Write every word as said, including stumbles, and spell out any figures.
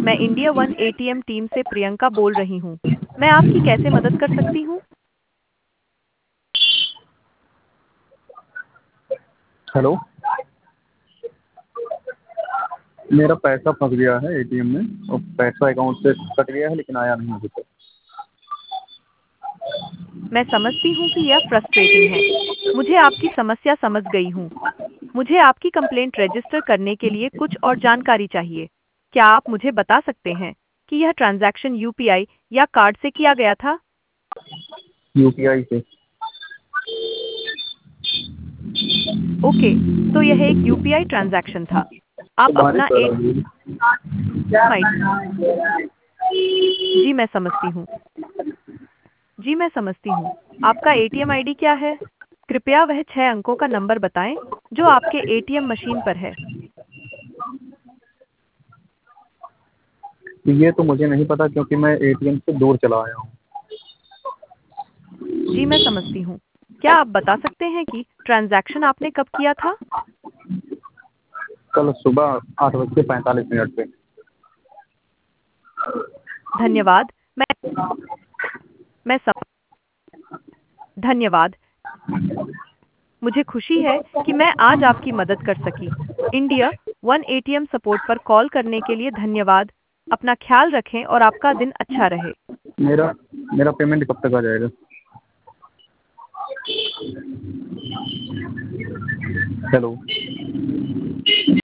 मैं India one ATM team से प्रियंका बोल रही हूँ। मैं आपकी कैसे मदद कर सकती हूँ? हेलो। मेरा पैसा फंस गया है एटीएम में और पैसा अकाउंट से कट गया है लेकिन आया नहीं अभी तक। मैं समझती हूँ कि यह फ्रस्ट्रेटिंग है। मुझे आपकी समस्या समझ गई हूँ। मुझे आपकी कंप्लेंट रजिस्टर करने के लिए कुछ और जानकारी चाहिए। क्या आप मुझे बता सकते हैं कि यह ट्रांजैक्शन यूपीआई या कार्ड से किया गया था? यूपीआई से। ओके, तो यह एक यूपीआई ट्रांजैक्शन था। तो आप बारिश अपना हो ए रही है। आई जी मैं समझती हूँ। जी मैं समझती हूँ। आपका एटीएम आईडी क्या है? कृपया वह छह अंकों का नंबर बताएं जो आपके एटीएम मशीन पर है। ये तो मुझे नहीं पता क्योंकि मैं एटीएम से दूर चला आया हूँ। जी मैं समझती हूँ। क्या आप बता सकते हैं कि ट्रांजैक्शन आपने कब किया था? कल सुबह आठ बज के पैंतालीस मिनट पे। धन्यवाद। मैं मैं सम... धन्यवाद। मुझे खुशी है कि मैं आज आपकी मदद कर सकी। इंडिया वन एटीएम सपोर्ट पर कॉल करने के लिए धन्यवाद। अपना ख्याल रखें और आपका दिन अच्छा रहे। मेरा मेरा पेमेंट कब तक आ जाएगा? हेलो।